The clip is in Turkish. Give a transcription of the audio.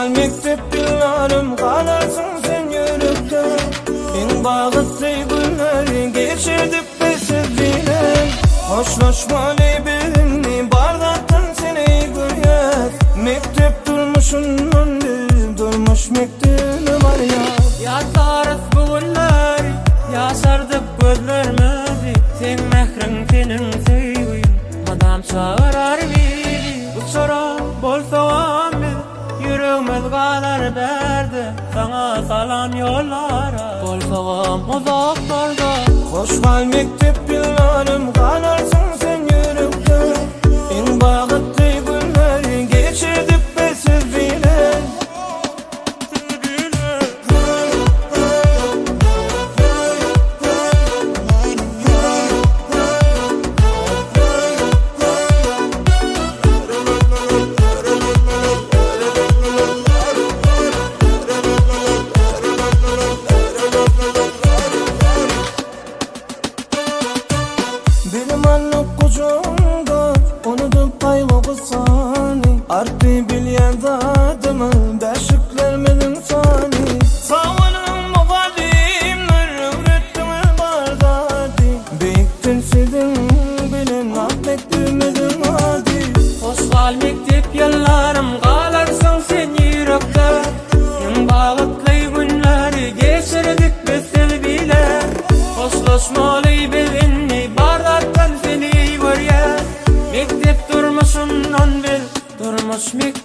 mektep yıllarım kalarsın sen yürekte. En bağıtlı günleri geçirdik biz sevgiyle. Hoşlaşmalı birini bardattın seni gülüyor. Mektep durmuşundan değil, durmuş mektebim var ya. Yatarız bu günleri, yaşardık gözlerimizi. Sen mehrin senin sevgin, madam çağırar bizi. Bu çora bolsa yüreğimiz kalar berdi, sana salam yollara. Bolsağım uzaklarda. Hoş kal mektep yıllarım kalarsın sen yürekte. En bağıtlı günleri geçirdik biz sevgiyle. Benim anlık kucağımda unutup kaybı sani. Artı bilyen dadımı beşiklermenin sani. Savanım o kadimler ürettiğimi bardadi. Büyüktün sizin bilin affettirmedin hadi. Hoş kal mektep yıllarım kalarsın sen yürekte. En bağıtlı günleri geçirdik biz sevgiler. Hoşlaşmalı birini bardattın seni görüyor. Mektep durmuşundan bil, durmuş mektep.